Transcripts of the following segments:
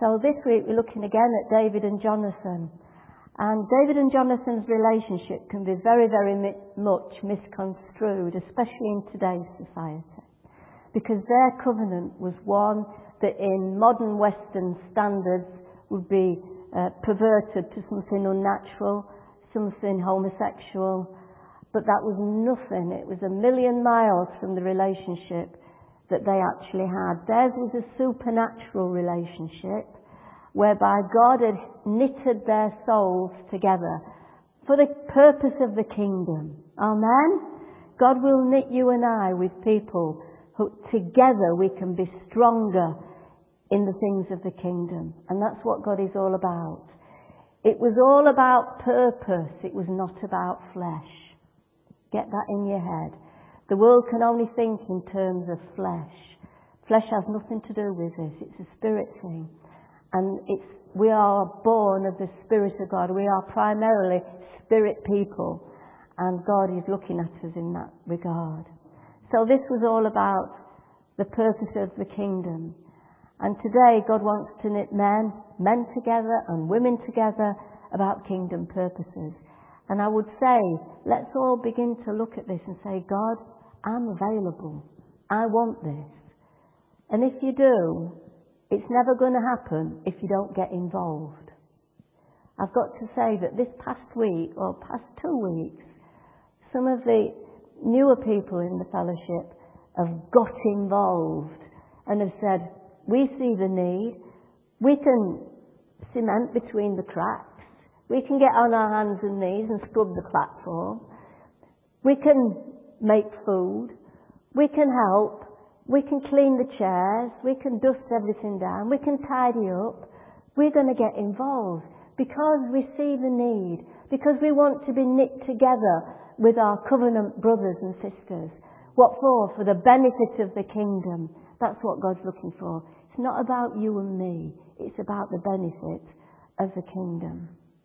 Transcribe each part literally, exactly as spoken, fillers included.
So this week we're looking again at David and Jonathan. And David and Jonathan's relationship can be very, very mi- much misconstrued, especially in today's society. Because their covenant was one that in modern Western standards would be uh, perverted to something unnatural, something homosexual. But that was nothing. It was a million miles from the relationship that they actually had. Theirs was a supernatural relationship whereby God had knitted their souls together for the purpose of the kingdom. Amen? God will knit you and I with people who together we can be stronger in the things of the kingdom. And that's what God is all about. It was all about purpose. It was not about flesh. Get that in your head. The world can only think in terms of flesh. Flesh has nothing to do with this. It's a spirit thing. And it's, we are born of the Spirit of God. We are primarily spirit people. And God is looking at us in that regard. So this was all about the purpose of the kingdom. And today God wants to knit men, men together and women together about kingdom purposes. And I would say, let's all begin to look at this and say, God, I'm available. I want this. And if you do, it's never going to happen if you don't get involved. I've got to say that this past week, or past two weeks, some of the newer people in the fellowship have got involved and have said, we see the need, we can cement between the cracks, we can get on our hands and knees and scrub the platform, we can make food, we can help, we can clean the chairs, we can dust everything down, we can tidy up. We're going to get involved because we see the need, because we want to be knit together with our covenant brothers and sisters. What for? For the benefit of the kingdom. That's what God's looking for. It's not about you and me. It's about the benefit of the kingdom.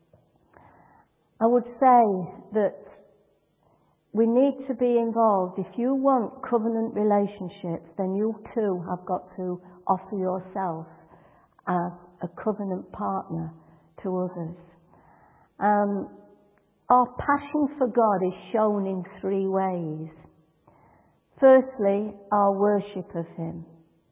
I would say that we need to be involved. If you want covenant relationships, then you too have got to offer yourself as a covenant partner to others. Um, our passion for God is shown in three ways. Firstly, our worship of Him.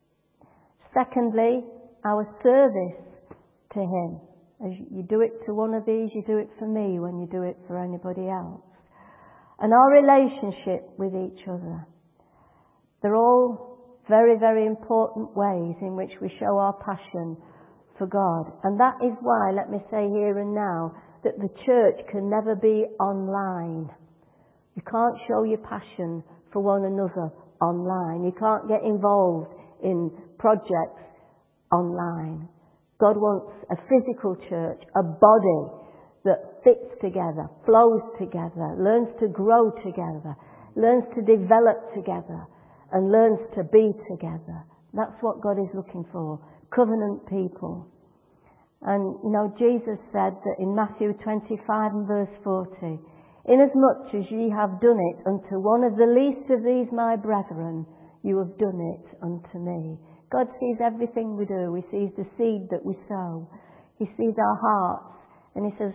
Secondly, our service to Him. As you do it to one of these, you do it for me when you do it for anybody else. And our relationship with each other. They're all very, very important ways in which we show our passion for God. And that is why, let me say here and now, that the church can never be online. You can't show your passion for one another online. You can't get involved in projects online. God wants a physical church, a body that fits together, flows together, learns to grow together, learns to develop together, and learns to be together. That's what God is looking for. Covenant people. And, you know, Jesus said that in Matthew twenty-five and verse forty, inasmuch as ye have done it unto one of the least of these my brethren, you have done it unto me. God sees everything we do. He sees the seed that we sow. He sees our hearts. And He says,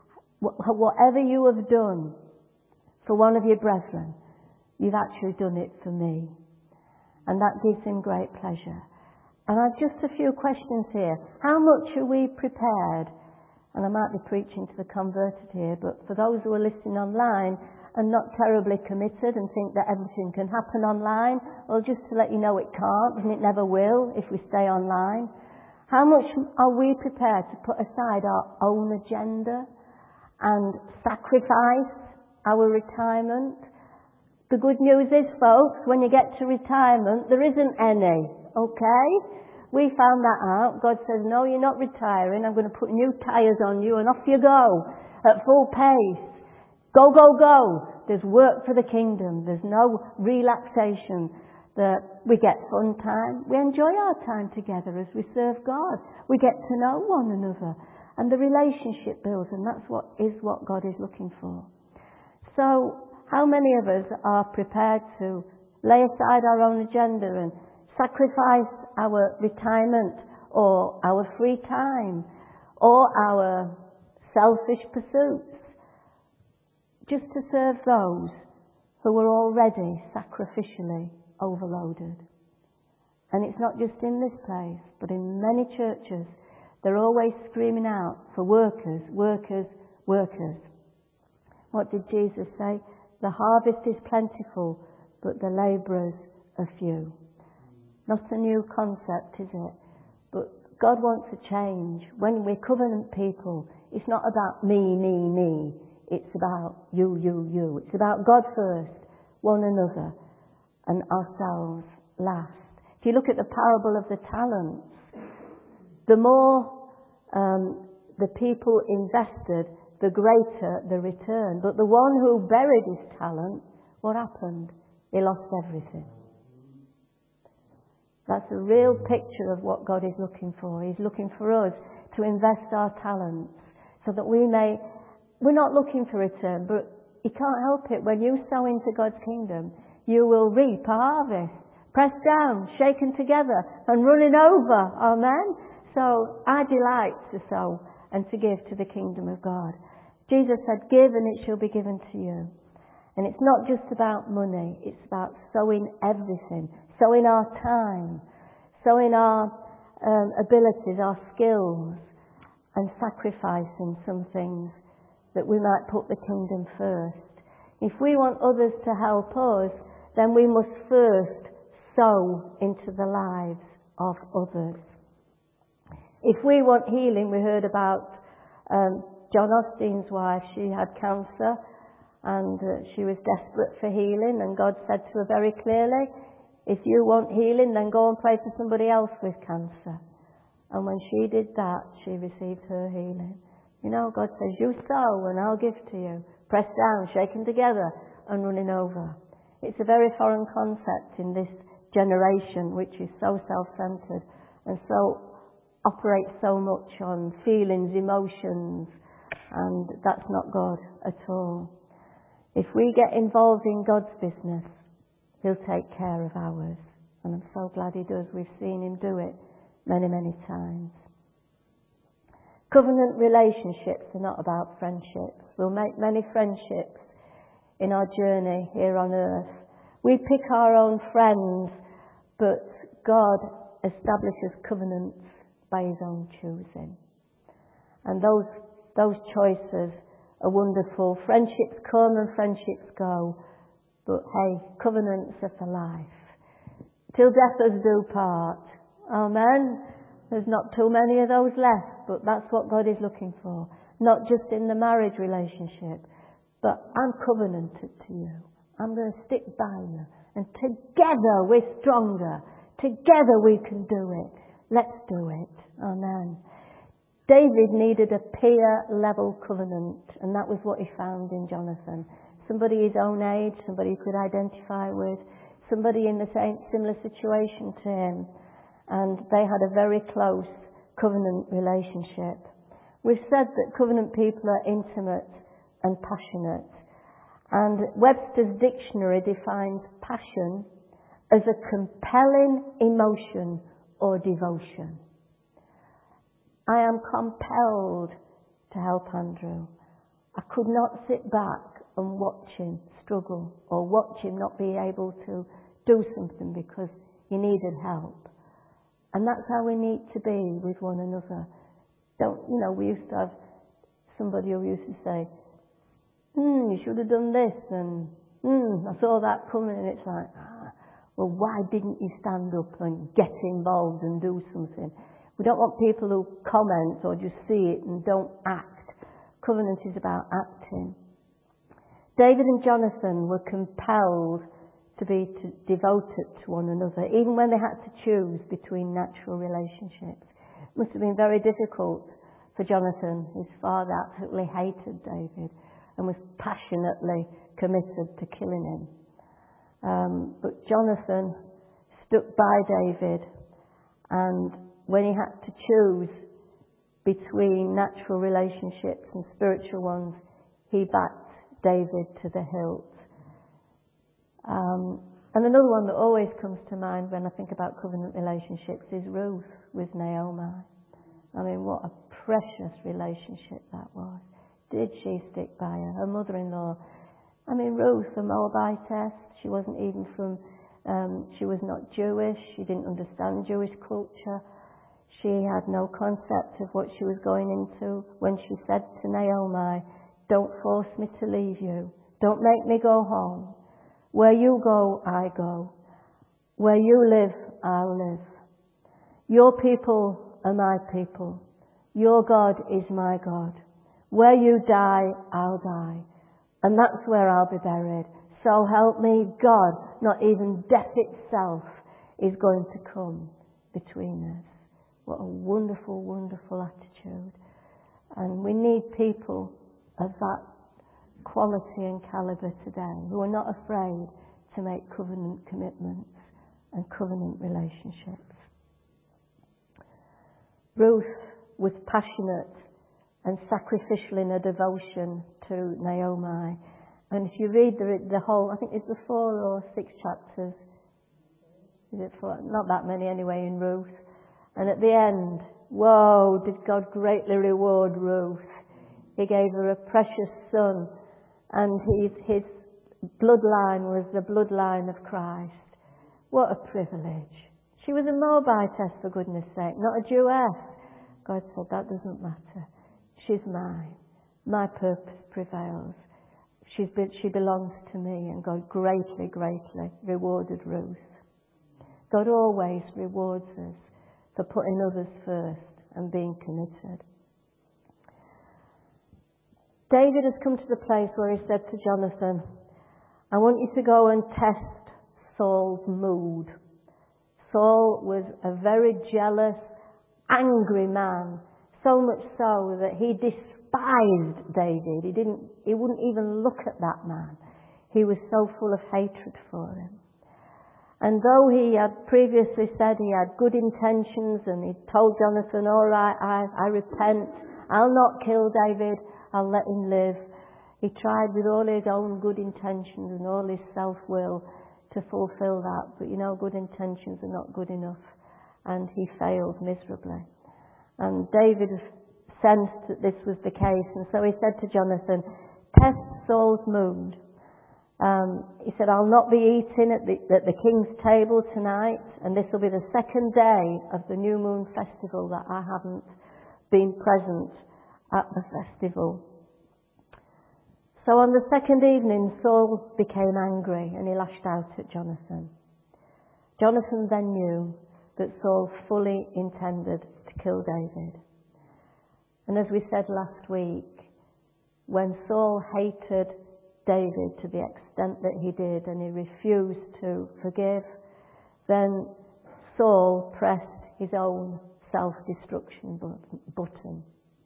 whatever you have done for one of your brethren, you've actually done it for me. And that gives Him great pleasure. And I've just a few questions here. How much are we prepared? And I might be preaching to the converted here, but for those who are listening online and not terribly committed and think that everything can happen online, well, just to let you know it can't and it never will if we stay online. How much are we prepared to put aside our own agenda and sacrifice our retirement? The good news is, folks, when you get to retirement, there isn't any, okay? We found that out. God says, no, you're not retiring. I'm going to put new tyres on you and off you go at full pace. Go, go, go. There's work for the kingdom. There's no relaxation. That we get fun time. We enjoy our time together as we serve God. We get to know one another. And the relationship builds, and that's what is what God is looking for. So, how many of us are prepared to lay aside our own agenda and sacrifice our retirement or our free time, or our selfish pursuits, just to serve those who were already sacrificially overloaded. And it's not just in this place, but in many churches, they're always screaming out for workers, workers, workers. What did Jesus say? The harvest is plentiful, but the labourers are few. Not a new concept, is it? But God wants a change. When we're covenant people, it's not about me, me, me. It's about you, you, you. It's about God first, one another, and ourselves last. If you look at the parable of the talents, the more um, the people invested, the greater the return. But the one who buried his talent, what happened? He lost everything. That's a real picture of what God is looking for. He's looking for us to invest our talents so that we may, we're not looking for return, but you can't help it. When you sow into God's kingdom, you will reap a harvest. Pressed down, shaken together, and running over. Amen? So I delight to sow and to give to the kingdom of God. Jesus said, give and it shall be given to you. And it's not just about money, it's about sowing everything. Sowing our time, sowing our um, abilities, our skills, and sacrificing some things that we might put the kingdom first. If we want others to help us, then we must first sow into the lives of others. If we want healing, we heard about um, John Osteen's wife. She had cancer and uh, she was desperate for healing, and God said to her very clearly, if you want healing, then go and pray for somebody else with cancer. And when she did that, she received her healing. You know, God says, you sow and I'll give to you. Pressed down, shaken together, and running over. It's a very foreign concept in this generation, which is so self-centered and so operates so much on feelings, emotions, and that's not God at all. If we get involved in God's business, He'll take care of ours. And I'm so glad He does. We've seen Him do it many, many times. Covenant relationships are not about friendships. We'll make many friendships in our journey here on earth. We pick our own friends, but God establishes covenants by His own choosing. And those, those choices are wonderful. Friendships come and friendships go. But hey, covenants are for life. Till death us do part. Amen. There's not too many of those left, but that's what God is looking for. Not just in the marriage relationship, but I'm covenanted to you. I'm going to stick by you. And together we're stronger. Together we can do it. Let's do it. Amen. David needed a peer-level covenant, and that was what he found in Jonathan. Somebody his own age, somebody he could identify with, somebody in the same similar situation to him. And they had a very close covenant relationship. We've said that covenant people are intimate and passionate. And Webster's dictionary defines passion as a compelling emotion or devotion. I am compelled to help Andrew. I could not sit back and watch him struggle, or watch him not be able to do something because he needed help. And that's how we need to be with one another. Don't, you know, we used to have somebody who used to say, hmm, you should have done this, and hmm, I saw that coming, and it's like, ah, well, why didn't you stand up and get involved and do something? We don't want people who comment or just see it and don't act. Covenant is about acting. David and Jonathan were compelled to be to, devoted to one another, even when they had to choose between natural relationships. It must have been very difficult for Jonathan. His father absolutely hated David and was passionately committed to killing him. Um, but Jonathan stuck by David, and when he had to choose between natural relationships and spiritual ones, he backed David to the hilt. Um, and another one that always comes to mind when I think about covenant relationships is Ruth. with Naomi. I mean, what a precious relationship that was. Did she stick by her? Her mother-in-law, I mean, Ruth, a Moabitess, she wasn't even from, um, she was not Jewish, she didn't understand Jewish culture. She had no concept of what she was going into when she said to Naomi, don't force me to leave you. Don't make me go home. Where you go, I go. Where you live, I'll live. Your people are my people. Your God is my God. Where you die, I'll die. And that's where I'll be buried. So help me God, not even death itself is going to come between us. What a wonderful, wonderful attitude. And we need people of that quality and caliber today who are not afraid to make covenant commitments and covenant relationships. Ruth was passionate and sacrificial in her devotion to Naomi. And if you read the, the whole, I think it's the four or six chapters, is it four? Not that many anyway in Ruth. And at the end, whoa, did God greatly reward Ruth. He gave her a precious son, and his, his bloodline was the bloodline of Christ. What a privilege. She was a Moabitess, for goodness sake, not a Jewess. God said, that doesn't matter. She's mine. My purpose prevails. She's been, she belongs to me, and God greatly, greatly rewarded Ruth. God always rewards us for putting others first and being committed. David has come to the place where he said to Jonathan, I want you to go and test Saul's mood. Saul was a very jealous, angry man, so much so that he despised David. He didn't, he wouldn't even look at that man. He was so full of hatred for him. And though he had previously said he had good intentions, and he told Jonathan, all right, I, I repent, I'll not kill David, I'll let him live. He tried with all his own good intentions and all his self-will to fulfill that. But you know, good intentions are not good enough. And he failed miserably. And David sensed that this was the case. And so he said to Jonathan, test Saul's mood. Um, he said, I'll not be eating at the, at the king's table tonight, and this will be the second day of the New Moon Festival that I haven't been present at the festival. So on the second evening, Saul became angry and he lashed out at Jonathan. Jonathan then knew that Saul fully intended to kill David. And as we said last week, when Saul hated David to the extent that he did, and he refused to forgive, then Saul pressed his own self-destruction button.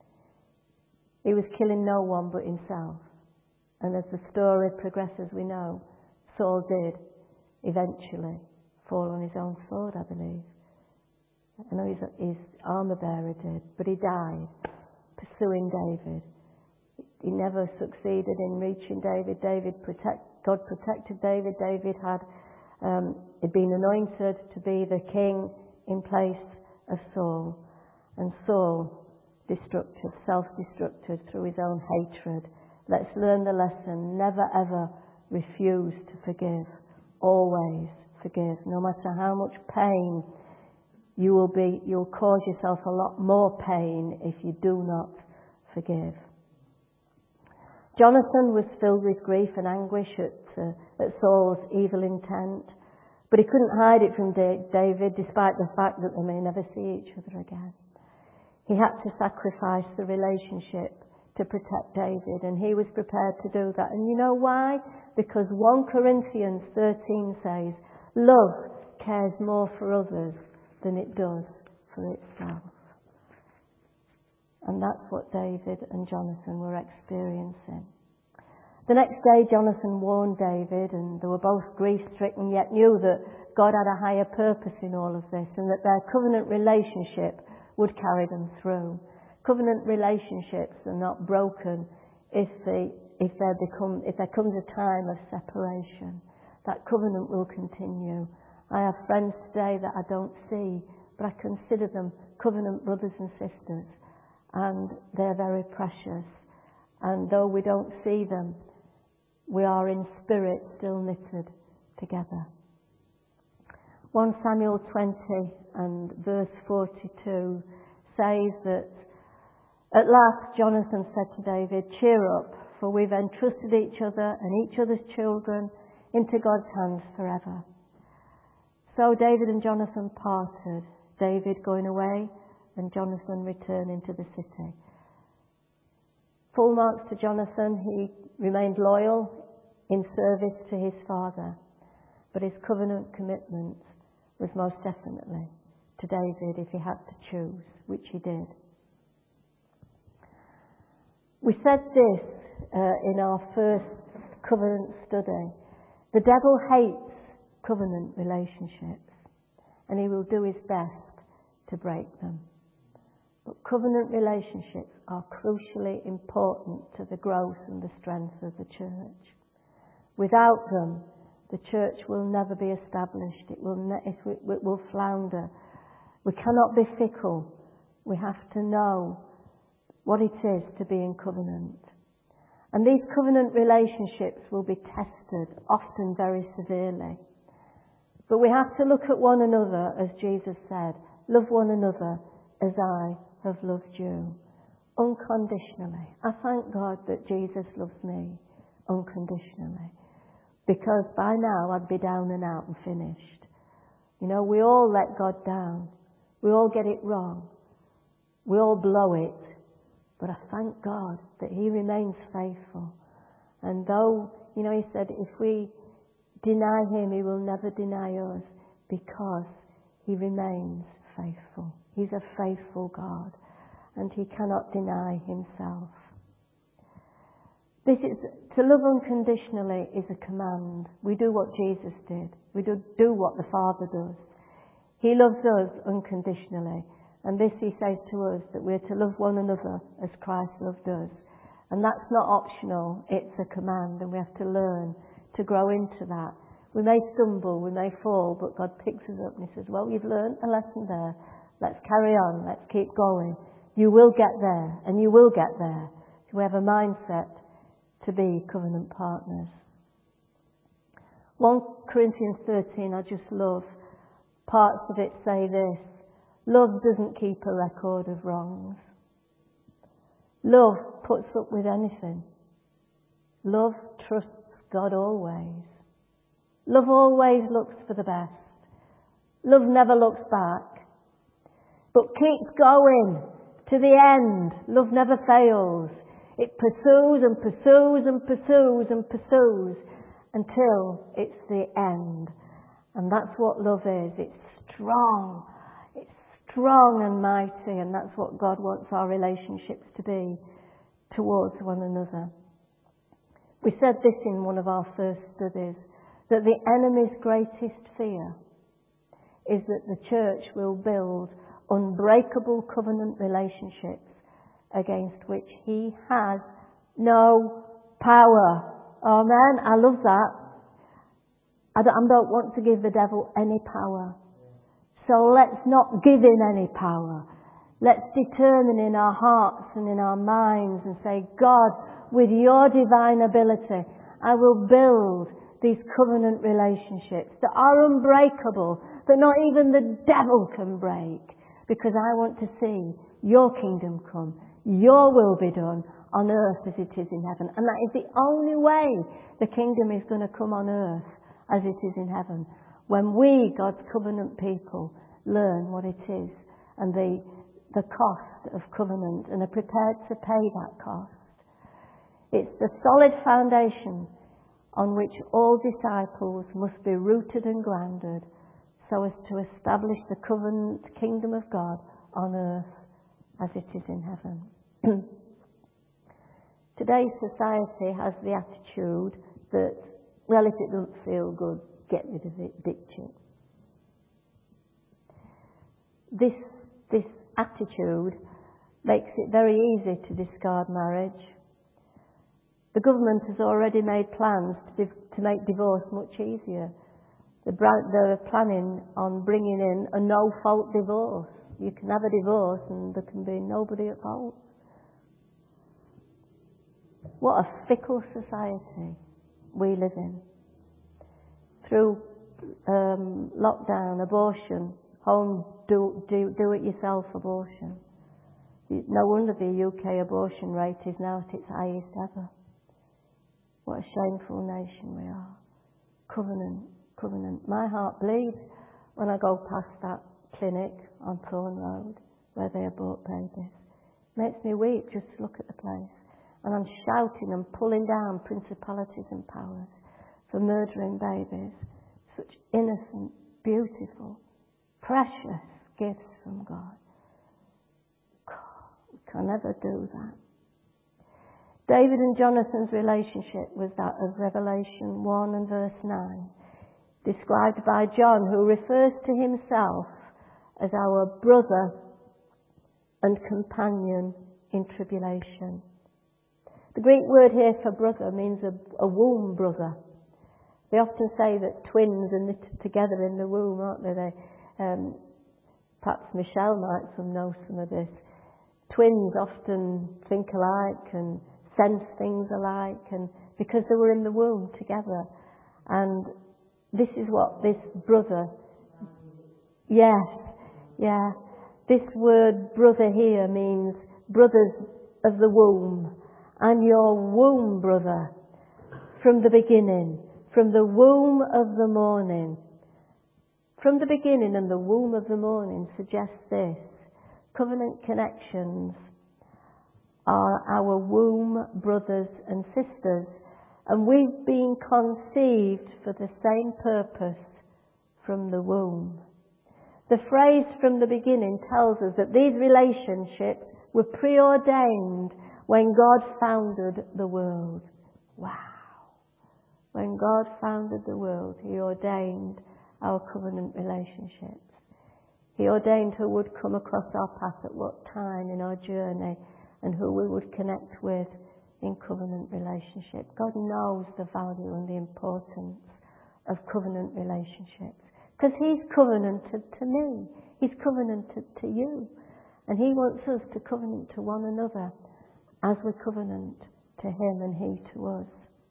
He was killing no one but himself. And as the story progresses, we know Saul did eventually fall on his own sword, I believe. I know his, his armor bearer did, but he died pursuing David. He never succeeded in reaching David. David protect, God protected David. David had um, had been anointed to be the king in place of Saul. And Saul destructed, self-destructed through his own hatred. Let's learn the lesson. Never ever refuse to forgive. Always forgive. No matter how much pain you will be, you'll cause yourself a lot more pain if you do not forgive. Jonathan was filled with grief and anguish at, uh, at Saul's evil intent, but he couldn't hide it from David, despite the fact that they may never see each other again. He had to sacrifice the relationship to protect David, and he was prepared to do that. And you know why? Because First Corinthians thirteen says, love cares more for others than it does for itself. And that's what David and Jonathan were experiencing. The next day, Jonathan warned David, and they were both grief-stricken, yet knew that God had a higher purpose in all of this, and that their covenant relationship would carry them through. Covenant relationships are not broken if they, if they become, if there comes a time of separation. That covenant will continue. I have friends today that I don't see but I consider them covenant brothers and sisters, and they're very precious. And though we don't see them, we are in spirit still knitted together. First Samuel twenty and verse forty-two says that at last Jonathan said to David, "Cheer up, for we've entrusted each other and each other's children into God's hands forever." So David and Jonathan parted, David going away and Jonathan returning to the city. Full marks to Jonathan, he remained loyal in service to his father, but his covenant commitment was most definitely to David if he had to choose, which he did. We said this uh, in our first covenant study. The devil hates covenant relationships, and he will do his best to break them. But covenant relationships are crucially important to the growth and the strength of the church. Without them, the church will never be established. It will, ne- it will flounder. We cannot be fickle. We have to know what it is to be in covenant. And these covenant relationships will be tested, often very severely. But we have to look at one another, as Jesus said, love one another as I have loved you, unconditionally. I thank God that Jesus loves me unconditionally, because by now I'd be down and out and finished. You know, we all let God down. We all get it wrong. We all blow it. But I thank God that He remains faithful. And though, you know, He said, if we deny Him, He will never deny us, because He remains faithful. He's a faithful God, and He cannot deny Himself. This is, to love unconditionally is a command. We do what Jesus did. We do, do what the Father does. He loves us unconditionally. And this He says to us, that we're to love one another as Christ loved us. And that's not optional, it's a command, and we have to learn to grow into that. We may stumble, we may fall, but God picks us up and He says, well, you've learned a lesson there. Let's carry on, let's keep going. You will get there, and you will get there. So we have a mindset to be covenant partners. First Corinthians thirteen, I just love. Parts of it say this: love doesn't keep a record of wrongs. Love puts up with anything. Love trusts God always. Love always looks for the best. Love never looks back, but keeps going to the end. Love never fails. It pursues and pursues and pursues and pursues until it's the end. And that's what love is. It's strong. It's strong and mighty, and that's what God wants our relationships to be towards one another. We said this in one of our first studies, that the enemy's greatest fear is that the church will build unbreakable covenant relationships against which he has no power. Amen. I love that. I don't, I don't want to give the devil any power. So let's not give him any power. Let's determine in our hearts and in our minds and say, God, with your divine ability, I will build these covenant relationships that are unbreakable, that not even the devil can break, because I want to see your kingdom come, your will be done on earth as it is in heaven. And that is the only way the kingdom is going to come on earth as it is in heaven. When we, God's covenant people, learn what it is and the, the cost of covenant and are prepared to pay that cost. It's the solid foundation on which all disciples must be rooted and grounded so as to establish the covenant kingdom of God on earth as it is in heaven. Today's society has the attitude that, well, if it doesn't feel good, get rid of it, ditch it. This, this attitude makes it very easy to discard marriage. The government has already made plans to, div- to make divorce much easier. They're planning on bringing in a no-fault divorce. You can have a divorce and there can be nobody at fault. What a fickle society we live in. Through um, lockdown, abortion, home do, do, do-it-yourself abortion. No wonder the U K abortion rate is now at its highest ever. What a shameful nation we are. Covenant, covenant. My heart bleeds when I go past that clinic on Thorn Road where they abort babies. It makes me weep just to look at the place. And I'm shouting and pulling down principalities and powers for murdering babies. Such innocent, beautiful, precious gifts from God. God, we can never do that. David and Jonathan's relationship was that of Revelation one and verse nine, described by John, who refers to himself as our brother and companion in tribulation. The Greek word here for brother means a, a womb brother. They often say that twins are knitted together in the womb, aren't they? they um, perhaps Michelle might some know some of this. Twins often think alike and sense things alike, and because they were in the womb together. And this is what this brother, yes, yeah, this word brother here means brothers of the womb. And your womb brother from the beginning, from the womb of the morning. From the beginning and the womb of the morning suggests this. Covenant connections are our womb brothers and sisters, and we've been conceived for the same purpose from the womb. The phrase from the beginning tells us that these relationships were preordained when God founded the world. Wow. When God founded the world, He ordained our covenant relationships. He ordained who would come across our path at what time in our journey and who we would connect with in covenant relationship. God knows the value and the importance of covenant relationships because He's covenanted to me. He's covenanted to you. And He wants us to covenant to one another as we covenant to Him and He to us.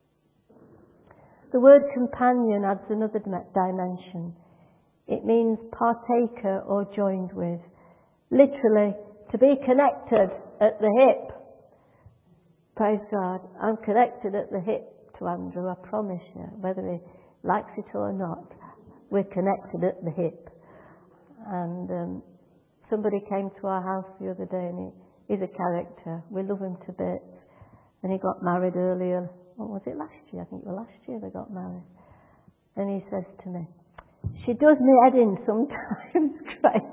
The word companion adds another dimension. It means partaker or joined with. Literally, to be connected at the hip. Praise God. I'm connected at the hip to Andrew, I promise you. Whether he likes it or not, we're connected at the hip. And um, somebody came to our house the other day and he He's a character. We love him to bits. And he got married earlier. What was it, last year? I think it was last year they got married. And he says to me, she does me head in sometimes, Christ.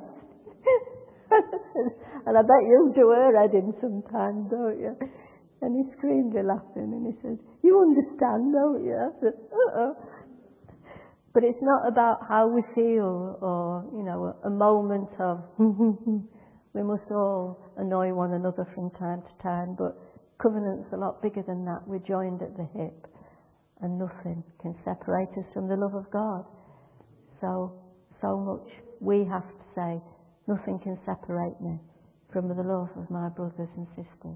And I bet you do her head in sometimes, don't you? And he screamed laughing and he said, you understand, don't you? I said, uh-oh. But it's not about how we feel or, you know, a moment of we must all annoy one another from time to time, but covenant's a lot bigger than that. We're joined at the hip, and nothing can separate us from the love of God. So, so much we have to say, nothing can separate me from the love of my brothers and sisters.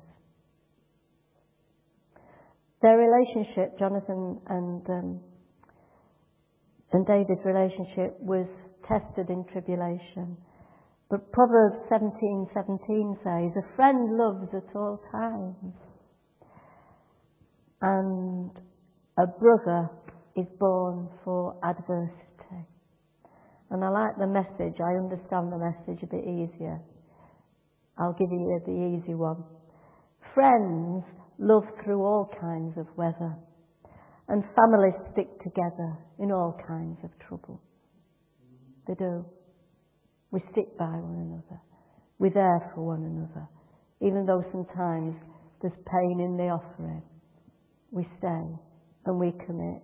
Their relationship, Jonathan and um, and David's relationship, was tested in tribulation. But Proverbs seventeen seventeen says, a friend loves at all times, and a brother is born for adversity. And I like the message. I understand the message a bit easier. I'll give you the easy one. Friends love through all kinds of weather, and families stick together in all kinds of trouble. They do. We stick by one another. We're there for one another. Even though sometimes there's pain in the offering, we stay and we commit.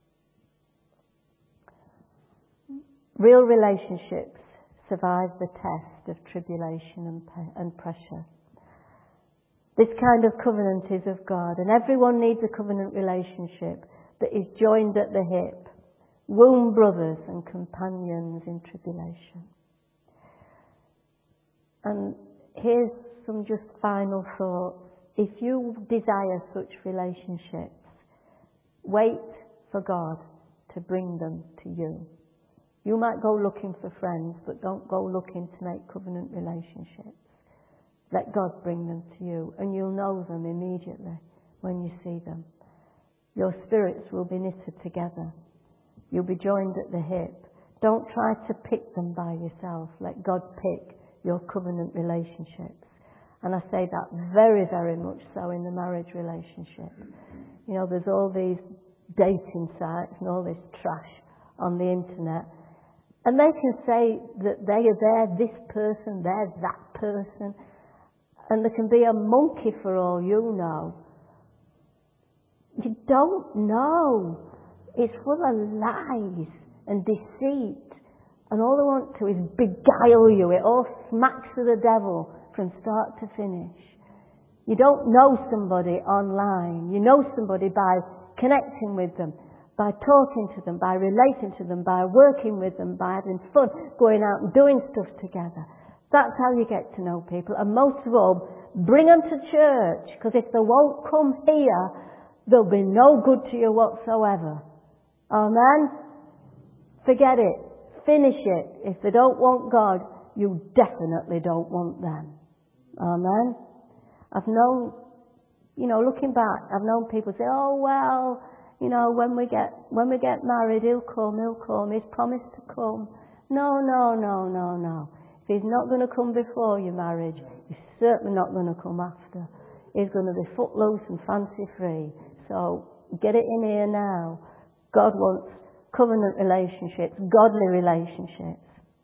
Real relationships survive the test of tribulation and, pe- and pressure. This kind of covenant is of God, and everyone needs a covenant relationship that is joined at the hip womb brothers and companions in tribulation. And here's some just final thoughts. If you desire such relationships, wait for God to bring them to you. You might go looking for friends, but don't go looking to make covenant relationships. Let God bring them to you, and you'll know them immediately when you see them. Your spirits will be knitted together. You'll be joined at the hip. Don't try to pick them by yourself. Let God pick your covenant relationships. And I say that very, very much so in the marriage relationship. You know, there's all these dating sites and all this trash on the internet. And they can say that they are they're this person, they're that person. And there can be a monkey for all you know. You don't know. It's full of lies and deceit. And all they want to is beguile you. It all smacks of the devil from start to finish. You don't know somebody online. You know somebody by connecting with them, by talking to them, by relating to them, by working with them, by having fun, going out and doing stuff together. That's how you get to know people. And most of all, bring them to church, because if they won't come here, they'll be no good to you whatsoever. Amen? Forget it. Finish it. If they don't want God, you definitely don't want them. Amen? I've known, you know, looking back, I've known people say, oh, well, you know, when we get when we get married, he'll come, he'll come, he's promised to come. No, no, no, no, no. If he's not going to come before your marriage, he's certainly not going to come after. He's going to be footloose and fancy free. So get it in here now. God wants covenant relationships, godly relationships.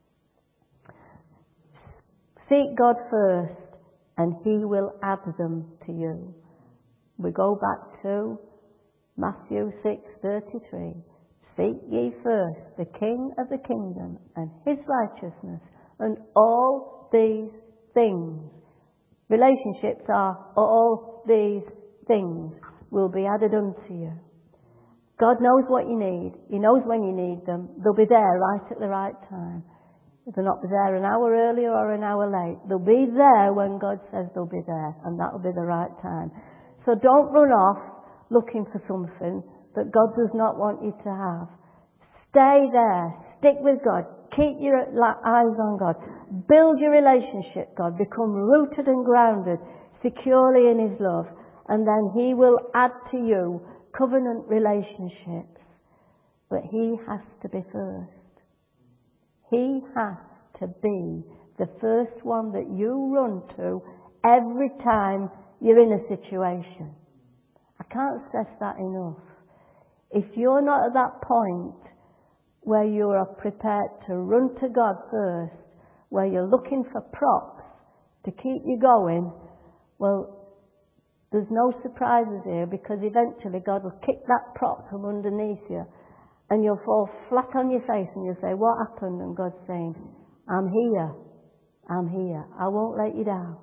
Seek God first, and he will add them to you. We go back to Matthew six thirty-three. Seek ye first the King of the kingdom and his righteousness, and all these things. Relationships are all these things will be added unto you. God knows what you need. He knows when you need them. They'll be there right at the right time. They'll not be there an hour early or an hour late. They'll be there when God says they'll be there, and that'll be the right time. So don't run off looking for something that God does not want you to have. Stay there. Stick with God. Keep your eyes on God. Build your relationship, God. Become rooted and grounded securely in his love. And then he will add to you covenant relationships. But he has to be first. He has to be the first one that you run to every time you're in a situation. I can't stress that enough. If you're not at that point where you are prepared to run to God first, where you're looking for props to keep you going, well, there's no surprises here, because eventually God will kick that prop from underneath you and you'll fall flat on your face and you'll say, what happened? And God's saying, I'm here. I'm here. I won't let you down.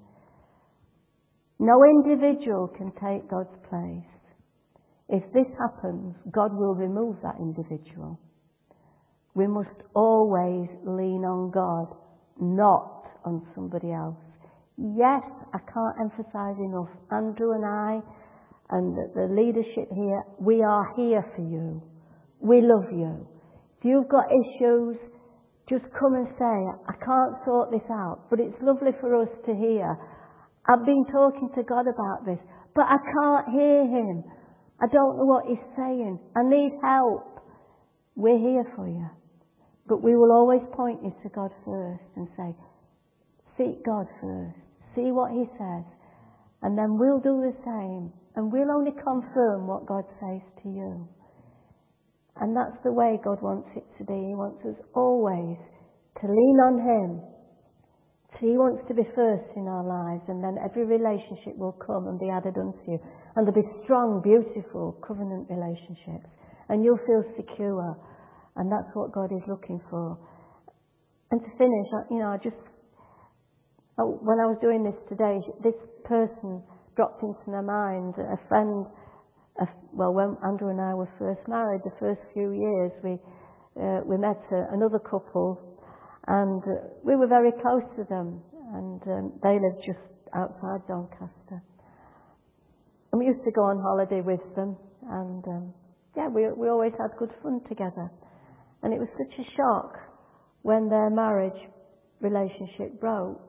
No individual can take God's place. If this happens, God will remove that individual. We must always lean on God, not on somebody else. Yes, I can't emphasize enough, Andrew and I and the, the leadership here, we are here for you. We love you. If you've got issues, just come and say, I can't sort this out, but it's lovely for us to hear. I've been talking to God about this, but I can't hear him. I don't know what he's saying. I need help. We're here for you. But we will always point you to God first and say, seek God first. See what he says. And then we'll do the same. And we'll only confirm what God says to you. And that's the way God wants it to be. He wants us always to lean on him. So he wants to be first in our lives, and then every relationship will come and be added unto you. And there'll be strong, beautiful covenant relationships. And you'll feel secure. And that's what God is looking for. And to finish, you know, I just, oh, when I was doing this today, this person dropped into my mind, a friend a, well, when Andrew and I were first married, the first few years, we uh, we met a, another couple, and uh, we were very close to them, and um, they lived just outside Doncaster. And we used to go on holiday with them, and um, yeah, we we always had good fun together. And it was such a shock when their marriage relationship broke.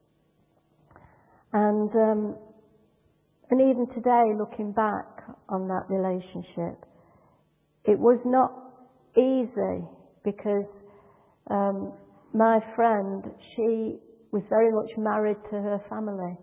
And um, and even today, looking back on that relationship, it was not easy, because um, my friend, she was very much married to her family.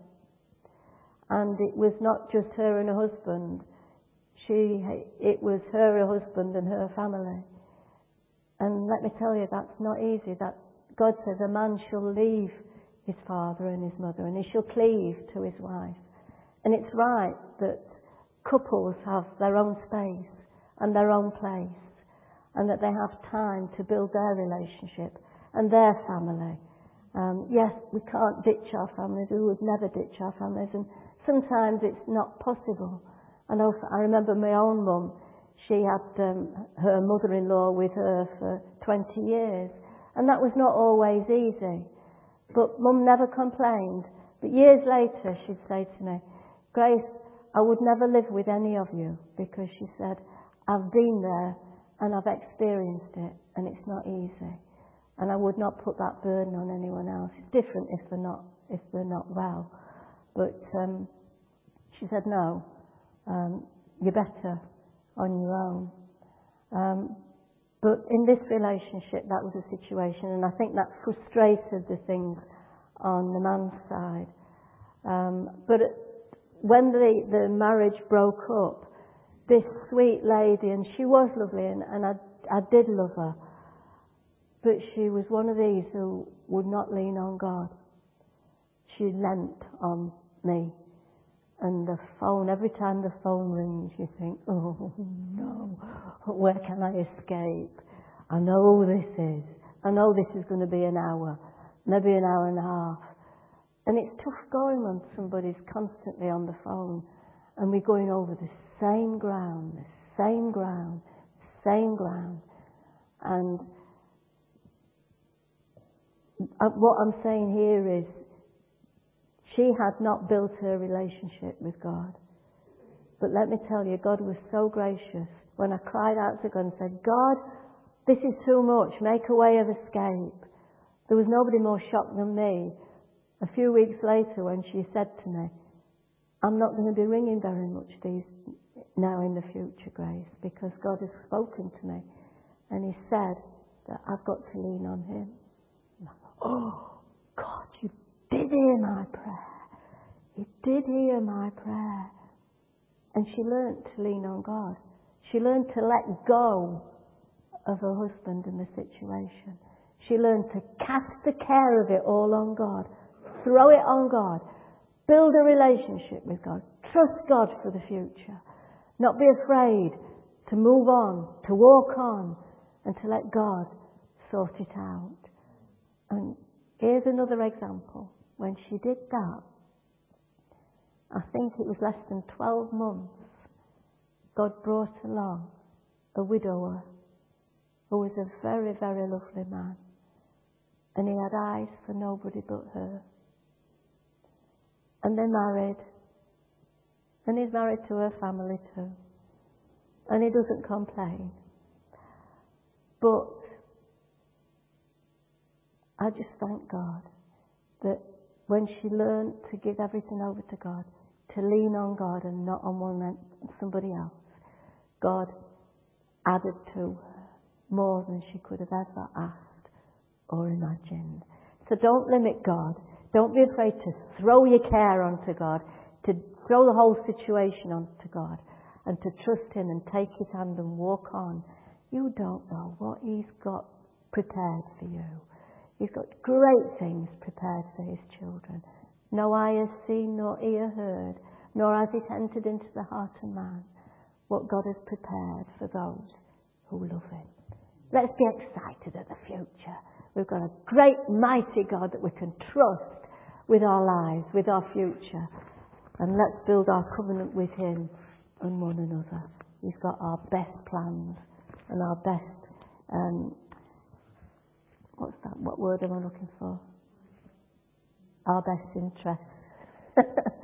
And it was not just her and her husband. She, it was her, her husband and her family. And let me tell you, that's not easy. That God says a man shall leave his father and his mother, and he shall cleave to his wife. And it's right that couples have their own space and their own place, and that they have time to build their relationship and their family. Um, yes, we can't ditch our families. We would never ditch our families, and sometimes it's not possible. And also, I remember my own mum. She had um, her mother-in-law with her for twenty years, and that was not always easy. But Mum never complained. But years later, she'd say to me, "Grace, I would never live with any of you," because she said, "I've been there and I've experienced it, and it's not easy. And I would not put that burden on anyone else. It's different if they're not if they're not well." But um, she said, "No, um, you're better on your own." Um, but in this relationship, that was a situation, and I think that frustrated the things on the man's side. Um, but it, when the, the marriage broke up, this sweet lady, and she was lovely, and, and I, I did love her, but she was one of these who would not lean on God. She leant on me. And the phone, every time the phone rings, you think, "Oh no, where can I escape? I know who this is. I know this is going to be an hour, maybe an hour and a half." And it's tough going when somebody's constantly on the phone, and we're going over the same ground, the same ground, same ground. And what I'm saying here is, she had not built her relationship with God. But let me tell you, God was so gracious when I cried out to God and said, "God, this is too much. Make a way of escape." There was nobody more shocked than me. A few weeks later, when she said to me, "I'm not going to be ringing very much these now in the future, Grace, because God has spoken to me. And he said that I've got to lean on him." And I thought, "Oh, God, you did hear my prayer. You did hear my prayer." And she learned to lean on God. She learned to let go of her husband and the situation. She learned to cast the care of it all on God. Throw it on God. Build a relationship with God. Trust God for the future. Not be afraid to move on, to walk on, and to let God sort it out. And here's another example. When she did that, I think it was less than twelve months, God brought along a widower who was a very, very lovely man. And he had eyes for nobody but her. And they married. And he's married to her family too. And he doesn't complain. But I just thank God that when she learned to give everything over to God, to lean on God and not on one somebody else, God added to her more than she could have ever asked or imagined. So don't limit God. Don't be afraid to throw your care onto God, to throw the whole situation onto God, and to trust him and take his hand and walk on. You don't know what he's got prepared for you. He's got great things prepared for his children. No eye has seen, nor ear heard, nor has it entered into the heart of man what God has prepared for those who love him. Let's be excited at the future. We've got a great, mighty God that we can trust with our lives, with our future. And let's build our covenant with him and one another. He's got our best plans and our best, um, what's that, what word am I looking for? Our best interests.